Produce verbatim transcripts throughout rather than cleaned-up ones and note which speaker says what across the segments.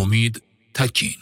Speaker 1: امید تکین.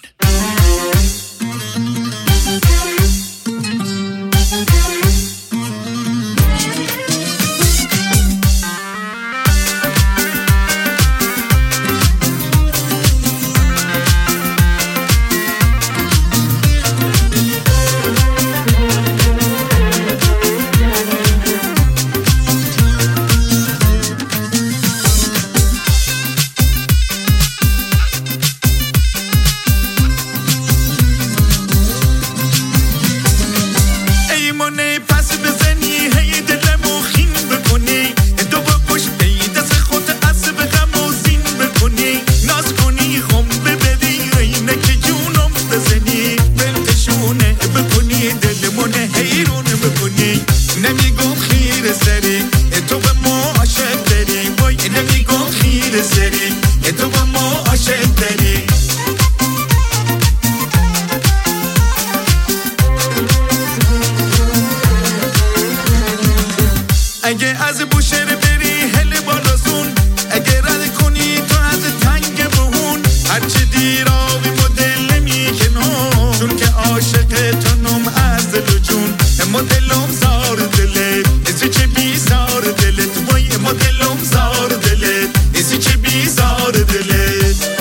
Speaker 2: اگه از بوشهر بری هل بالازون، اگه رد کنی تو از تنگ بهون، هرچه دیر آبی مدل میکنم، چون که عاشق تنم از دل و جون. اما دلم زار دلت ازی چه بیزار دلت، وای اما دلم زار دلت ازی چه بیزار دلت.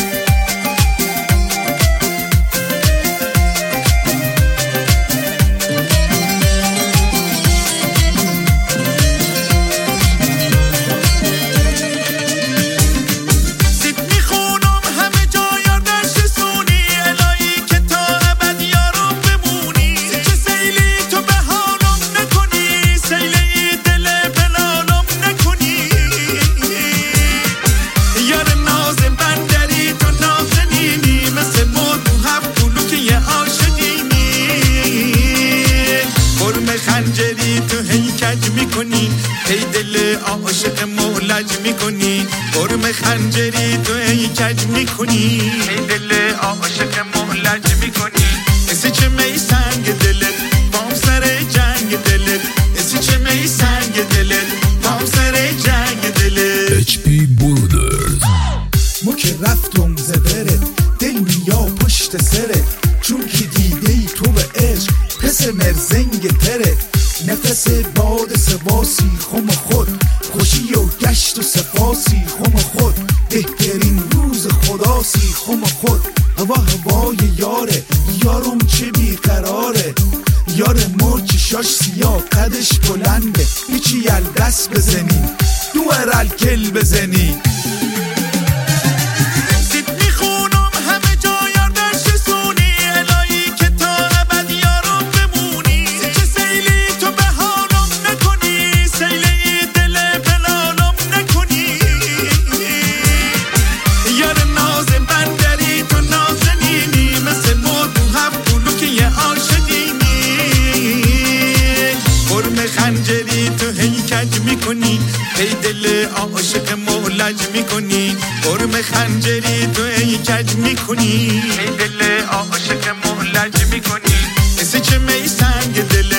Speaker 2: خنجری تو هی کج میکنی، هی دل عاشق مولج میکنی. قرم خنجری تو هی کج میکنی، هی دل عاشق مولج میکنی. اسی چه می سنگ دلت بام سر جنگ دلت، اسی چه می سنگ دلت بام سر جنگ دلت.
Speaker 1: اچ پی بوردرز
Speaker 3: مو که رفتم زبرت دل میا پشت سرت، چون که دیده ای تو به عشق پس مرزنگ ترت. نفس باد سواسی خم خود، خوشی و گشت و سپاسی خم خود. بهترین روز خداسی خم خود. هوا هوای یاره یارم چه بیقراره، یار مرچ شاش سیاه قدش بلنده. هیچی یل دست بزنی دو ارل کل بزنی.
Speaker 2: خنجری تو هی کج میکنی، هی دل عاشق مولج میکنی. قرم خنجری تو هی کج میکنی، هی دل عاشق مولج میکنی. اسی چه می سنگ دل